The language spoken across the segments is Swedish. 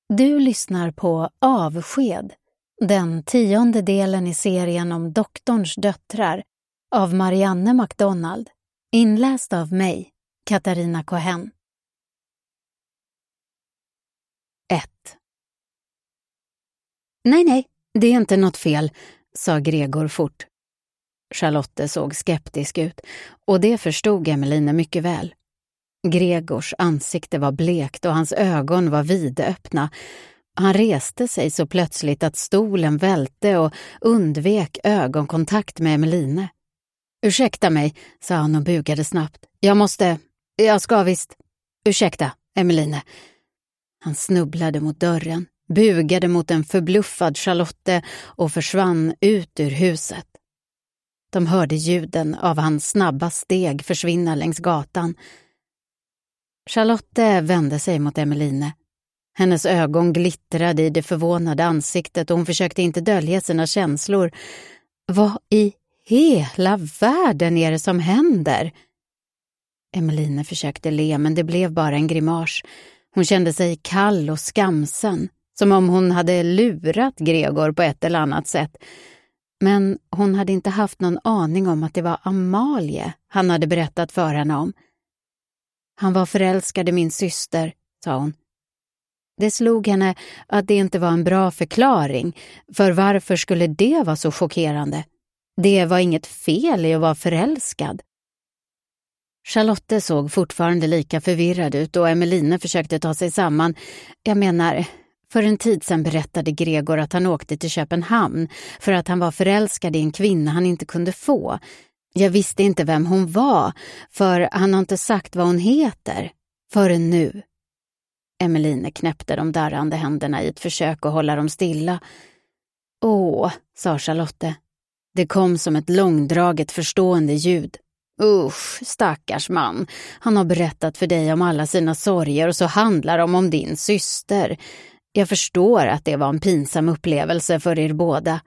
Du lyssnar på Avsked, den 10:e delen i serien om doktorns döttrar av Marianne McDonald, inläst av mig, Katarina Cohen. 1. Nej, det är inte något fel, sa Gregor fort. Charlotte såg skeptisk ut och det förstod Emeline mycket väl. Gregors ansikte var blekt och hans ögon var vidöppna. Han reste sig så plötsligt att stolen välte och undvek ögonkontakt med Emeline. Ursäkta mig, sa han och bugade snabbt. Jag ska visst. Ursäkta, Emeline. Han snubblade mot dörren, bugade mot en förbluffad Charlotte och försvann ut ur huset. De hörde ljuden av hans snabba steg försvinna längs gatan. Charlotte vände sig mot Emeline. Hennes ögon glittrade i det förvånade ansiktet och hon försökte inte dölja sina känslor. Vad i hela världen är det som händer? Emeline försökte le, men det blev bara en grimas. Hon kände sig kall och skamsen, som om hon hade lurat Gregor på ett eller annat sätt. Men hon hade inte haft någon aning om att det var Amalie han hade berättat för henne om. Han var förälskad i min syster, sa hon. Det slog henne att det inte var en bra förklaring, för varför skulle det vara så chockerande? Det var inget fel i att vara förälskad. Charlotte såg fortfarande lika förvirrad ut och Emeline försökte ta sig samman. Jag menar, för en tid sedan berättade Gregor att han åkte till Köpenhamn för att han var förälskad i en kvinna han inte kunde få. Jag visste inte vem hon var, för han har inte sagt vad hon heter, förrän nu. Emeline knäppte de darrande händerna i ett försök att hålla dem stilla. Åh, sa Charlotte. Det kom som ett långdraget förstående ljud. Usch, stackars man. Han har berättat för dig om alla sina sorger och så handlar de om din syster. Jag förstår att det var en pinsam upplevelse för er båda.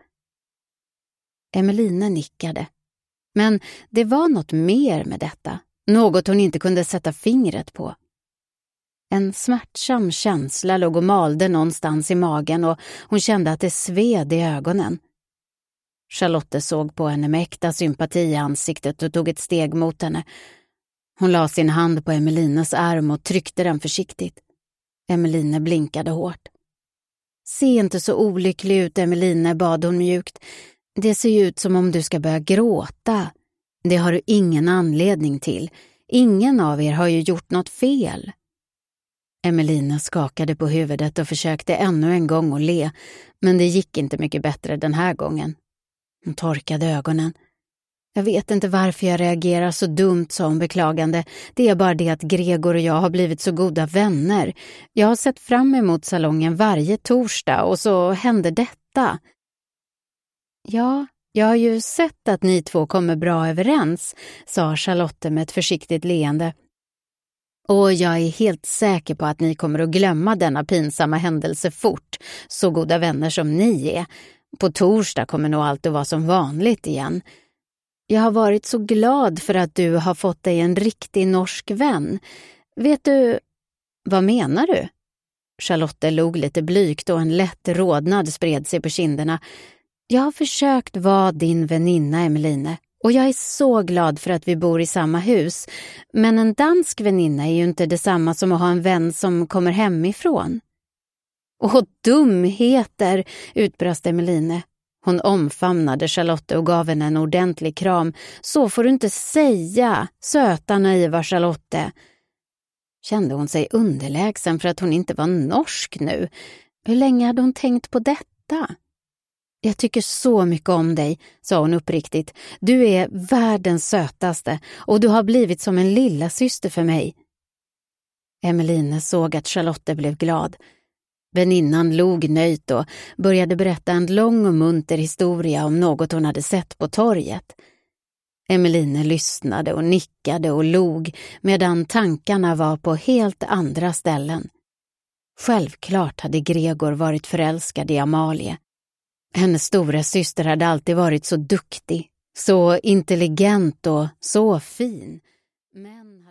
Emeline nickade. Men det var något mer med detta. Något hon inte kunde sätta fingret på. En smärtsam känsla låg och malde någonstans i magen och hon kände att det sved i ögonen. Charlotte såg på henne med äkta sympati i ansiktet och tog ett steg mot henne. Hon la sin hand på Emelines arm och tryckte den försiktigt. Emeline blinkade hårt. Se inte så olycklig ut, Emeline, bad hon mjukt. Det ser ju ut som om du ska börja gråta. Det har du ingen anledning till. Ingen av er har ju gjort något fel. Emeline skakade på huvudet och försökte ännu en gång att le, men det gick inte mycket bättre den här gången. Hon torkade ögonen. Jag vet inte varför jag reagerar så dumt, sa hon beklagande. Det är bara det att Gregor och jag har blivit så goda vänner. Jag har sett fram emot salongen varje torsdag och så hände detta. Ja, jag har ju sett att ni två kommer bra överens, sa Charlotte med ett försiktigt leende. Och jag är helt säker på att ni kommer att glömma denna pinsamma händelse fort, så goda vänner som ni är. På torsdag kommer nog allt att vara som vanligt igen. Jag har varit så glad för att du har fått dig en riktig norsk vän. Vet du, vad menar du? Charlotte log lite blygt och en lätt rodnad spred sig på kinderna. Jag har försökt vara din väninna, Emeline. Och jag är så glad för att vi bor i samma hus. Men en dansk väninna är ju inte detsamma som att ha en vän som kommer hemifrån. Åh, dumheter, utbrast Emeline. Hon omfamnade Charlotte och gav henne en ordentlig kram. Så får du inte säga, söta naiva Charlotte. Kände hon sig underlägsen för att hon inte var norsk nu? Hur länge hade hon tänkt på detta? Jag tycker så mycket om dig, sa hon uppriktigt. Du är världens sötaste och du har blivit som en lilla syster för mig. Emeline såg att Charlotte blev glad. Väninnan log nöjt och började berätta en lång och munter historia om något hon hade sett på torget. Emeline lyssnade och nickade och log medan tankarna var på helt andra ställen. Självklart hade Gregor varit förälskad i Amalie. Hennes stora syster hade alltid varit så duktig, så intelligent och så fin. Men